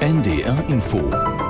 NDR Info.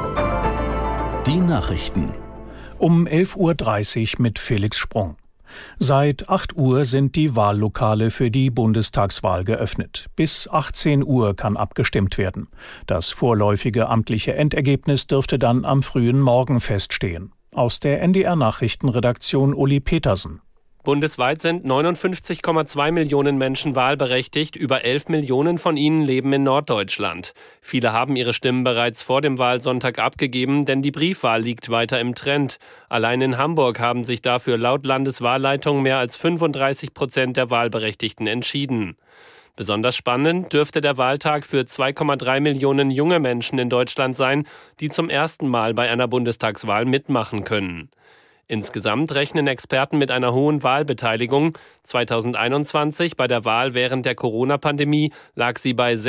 Die Nachrichten. Um 11.30 Uhr mit Felix Sprung. Seit 8 Uhr sind die Wahllokale für die Bundestagswahl geöffnet. Bis 18 Uhr kann abgestimmt werden. Das vorläufige amtliche Endergebnis dürfte dann am frühen Morgen feststehen. Aus der NDR-Nachrichtenredaktion Uli Petersen. Bundesweit sind 59,2 Millionen Menschen wahlberechtigt. Über 11 Millionen von ihnen leben in Norddeutschland. Viele haben ihre Stimmen bereits vor dem Wahlsonntag abgegeben, denn die Briefwahl liegt weiter im Trend. Allein in Hamburg haben sich dafür laut Landeswahlleitung mehr als 35% der Wahlberechtigten entschieden. Besonders spannend dürfte der Wahltag für 2,3 Millionen junge Menschen in Deutschland sein, die zum ersten Mal bei einer Bundestagswahl mitmachen können. Insgesamt rechnen Experten mit einer hohen Wahlbeteiligung. 2021 bei der Wahl während der Corona-Pandemie lag sie bei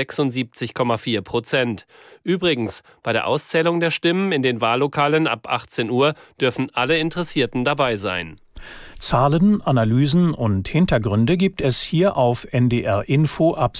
76,4%. Übrigens, bei der Auszählung der Stimmen in den Wahllokalen ab 18 Uhr dürfen alle Interessierten dabei sein. Zahlen, Analysen und Hintergründe gibt es hier auf NDR Info ab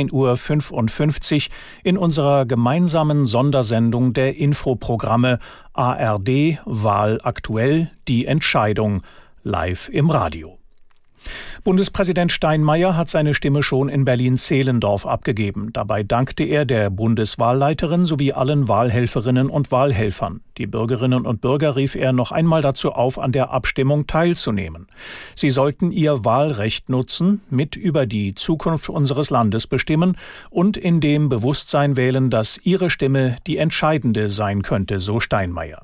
17.55 Uhr in unserer gemeinsamen Sondersendung der Infoprogramme ARD Wahl aktuell, die Entscheidung, live im Radio. Bundespräsident Steinmeier hat seine Stimme schon in Berlin-Zehlendorf abgegeben. Dabei dankte er der Bundeswahlleiterin sowie allen Wahlhelferinnen und Wahlhelfern. Die Bürgerinnen und Bürger rief er noch einmal dazu auf, an der Abstimmung teilzunehmen. Sie sollten ihr Wahlrecht nutzen, mit über die Zukunft unseres Landes bestimmen und in dem Bewusstsein wählen, dass ihre Stimme die entscheidende sein könnte, so Steinmeier.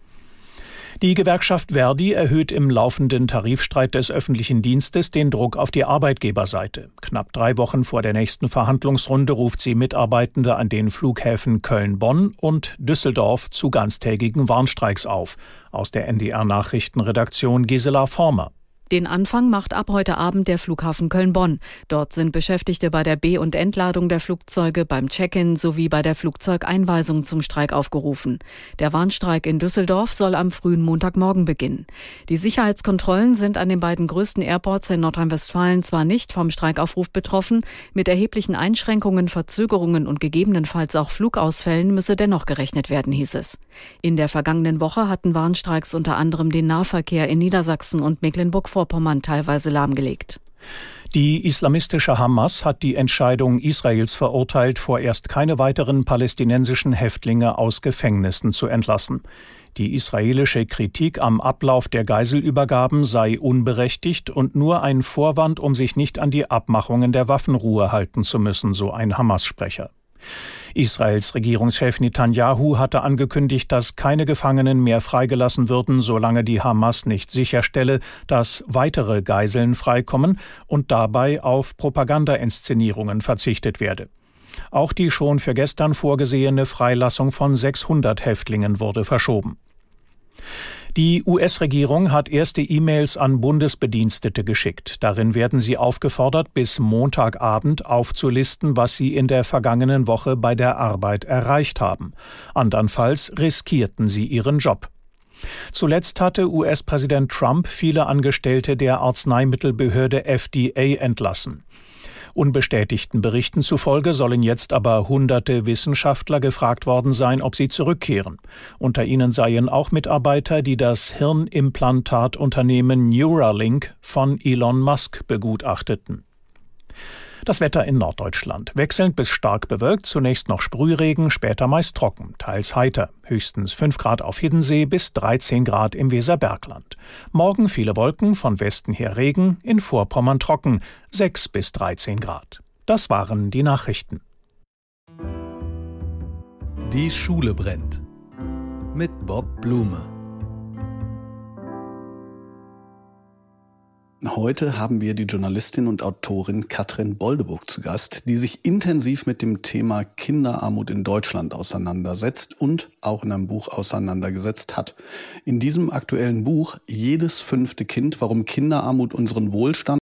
Die Gewerkschaft Verdi erhöht im laufenden Tarifstreit des öffentlichen Dienstes den Druck auf die Arbeitgeberseite. Knapp 3 Wochen vor der nächsten Verhandlungsrunde ruft sie Mitarbeitende an den Flughäfen Köln-Bonn und Düsseldorf zu ganztägigen Warnstreiks auf. Aus der NDR-Nachrichtenredaktion Gisela Former. Den Anfang macht ab heute Abend der Flughafen Köln-Bonn. Dort sind Beschäftigte bei der Be- und Entladung der Flugzeuge, beim Check-in sowie bei der Flugzeugeinweisung zum Streik aufgerufen. Der Warnstreik in Düsseldorf soll am frühen Montagmorgen beginnen. Die Sicherheitskontrollen sind an den beiden größten Airports in Nordrhein-Westfalen zwar nicht vom Streikaufruf betroffen, mit erheblichen Einschränkungen, Verzögerungen und gegebenenfalls auch Flugausfällen müsse dennoch gerechnet werden, hieß es. In der vergangenen Woche hatten Warnstreiks unter anderem den Nahverkehr in Niedersachsen und Mecklenburg-Vorpommern teilweise lahmgelegt. Die islamistische Hamas hat die Entscheidung Israels verurteilt, vorerst keine weiteren palästinensischen Häftlinge aus Gefängnissen zu entlassen. Die israelische Kritik am Ablauf der Geiselübergaben sei unberechtigt und nur ein Vorwand, um sich nicht an die Abmachungen der Waffenruhe halten zu müssen, so ein Hamas-Sprecher. Israels Regierungschef Netanyahu hatte angekündigt, dass keine Gefangenen mehr freigelassen würden, solange die Hamas nicht sicherstelle, dass weitere Geiseln freikommen und dabei auf Propagandainszenierungen verzichtet werde. Auch die schon für gestern vorgesehene Freilassung von 600 Häftlingen wurde verschoben. Die US-Regierung hat erste E-Mails an Bundesbedienstete geschickt. Darin werden sie aufgefordert, bis Montagabend aufzulisten, was sie in der vergangenen Woche bei der Arbeit erreicht haben. Andernfalls riskierten sie ihren Job. Zuletzt hatte US-Präsident Trump viele Angestellte der Arzneimittelbehörde FDA entlassen. Unbestätigten Berichten zufolge sollen jetzt aber hunderte Wissenschaftler gefragt worden sein, ob sie zurückkehren. Unter ihnen seien auch Mitarbeiter, die das Hirnimplantatunternehmen Neuralink von Elon Musk begutachteten. Das Wetter in Norddeutschland. Wechselnd bis stark bewölkt, zunächst noch Sprühregen, später meist trocken, teils heiter. Höchstens 5 Grad auf Hiddensee bis 13 Grad im Weserbergland. Morgen viele Wolken, von Westen her Regen, in Vorpommern trocken, 6 bis 13 Grad. Das waren die Nachrichten. Die Schule brennt. Mit Bob Blume. Heute haben wir die Journalistin und Autorin Katrin Boldeburg zu Gast, die sich intensiv mit dem Thema Kinderarmut in Deutschland auseinandersetzt und auch in einem Buch auseinandergesetzt hat. In diesem aktuellen Buch Jedes 5. Kind, warum Kinderarmut unseren Wohlstand